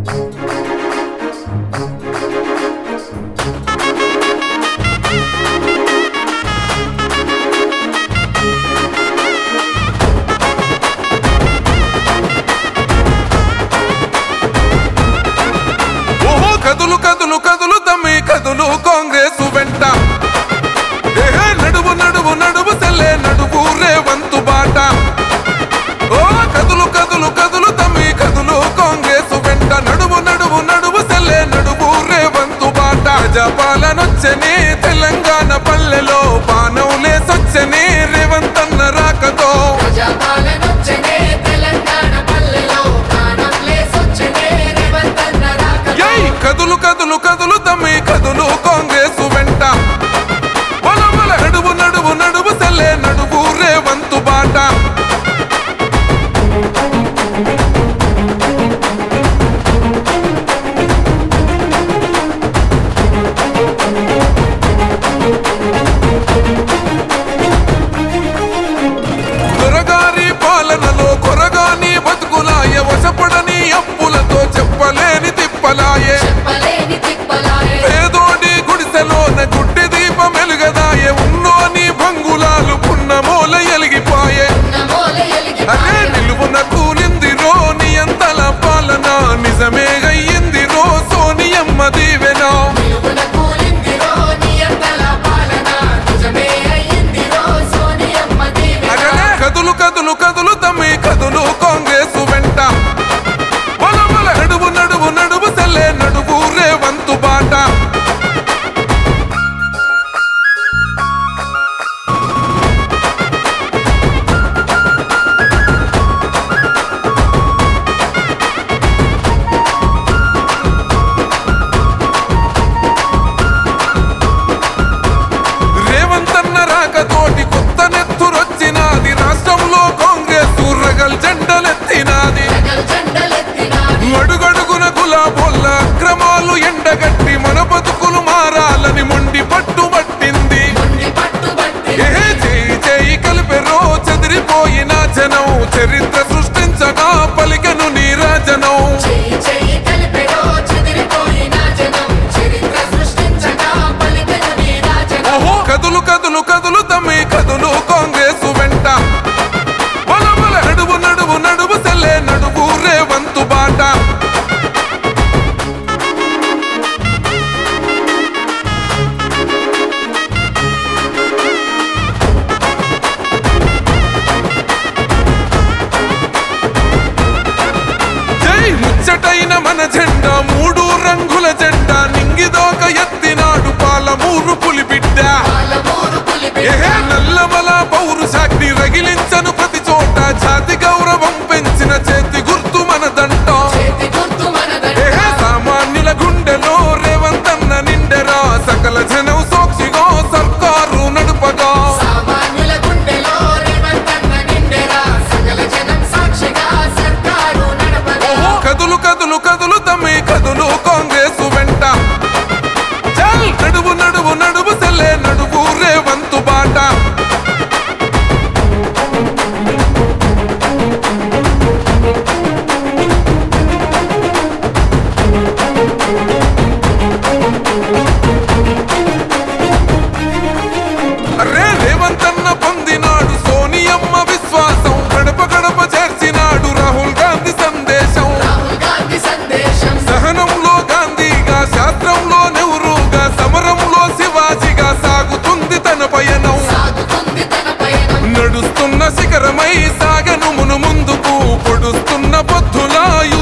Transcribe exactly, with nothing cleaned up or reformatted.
కదులు కదులు కదులు తమ్మి కదులు కాంగ్రెస్ వెంట నడువు నడువు నడువు సెల్లే నడువు రేవంతు బాట ఓ కదులు కదులు కదులు తమ్మి కదులు కాంగ్రెస్ వెంట నడువు నడువు నడువు సెల్లే నడువు రేవంతు బాట ప్రజాపాలనొచ్చని తెలంగాణ పల్లెలో పానవులే సొచ్చని రేవంతన్న రాకతో కదులు కదులు కదులు తమ్మి కదులు కాంగ్రెస్ వెంట బల బల నడువు నడువు నడువు సెల్లే నడువు రేవంతు బాట దొరగారి పాలనలో కొరగాని బతుకులాయ వశపడని అప్పులతో చెప్పలేని తిప్పలాయే పేదోడి గుడిసెలోన గుడ్డి దీపం ఎలుగదాయే ఉన్నోని భంగులాలు పున్నమూల ఎలిగిపాయే అదే నిలువున కూలింది రో నియంతల పాలన నిజమే అయ్యింది రో సోనియమ్మ దీవెన అగలే కదులు కదులు కదులు తమ్మి కదులు కాంగ్రెస్ వెంట బల బల నడువు నడువు నడువు సెల్లే నడువు రేవంతు బాట రేవంతన్న రాకతోటి కొత్త నెత్తురొచ్చినాది రాష్ట్రంలో కాంగ్రెస్ రగల్ జెండలెత్తినాది అడుగడుగున గులాబోళ్ళ అక్రమాలు ఎండగట్టి మన బతుకులు మారాలని మొండి పట్టుబట్టింది చేయి చేయి కలిపెరో చెదిరిపోయిన జనం చరిత్ర సృష్టించగా పలికెను నీరాజనం ఓహో కదులు కదులు కదులు తమ్మి కదులు కాంగ్రెస్ వెంట బల బల నడువు నడువు నడువు సెల్లే నడువు రేవంతు బాట జై ముచ్చటైన మన జెండా మూడు రంగుల జెండా నింగిదోక ఎత్తినాడు పాలమూరు పులిబిడ్డ ఏహే నల్లమల పౌరుషాగ్ని రగిలించను ప్రతి చోట జాతి గౌరవం పెంచిన చేతి గుర్తు మన దంట ఏహే సామాన్యుల గుండెలో రేవంతన్న నిండెరా సకల జనం సాక్షిగా సర్కారు నడుపగా ఓహో కదులు కదులు కదులు తమ్మి కదులు కాంగ్రెస్ వెంట చల్ నడువు నడువు నడువు సెల్లే నడువు రేవంతు బాట అరే రేవంతన్న పొందినాడు సోనియమ్మ విశ్వాసం గడప గడప చేర్చినాడు రాహుల్ గాంధీ సందేశం సహనంలో గాంధీగా శాస్త్రంలో నెహ్రూగా సమరంలో శివాజీగా సాగుతుంది తన పయనం నడుస్తున్న శిఖరమై సాగను మును ముందుకు పొడుస్తున్న పొద్దులా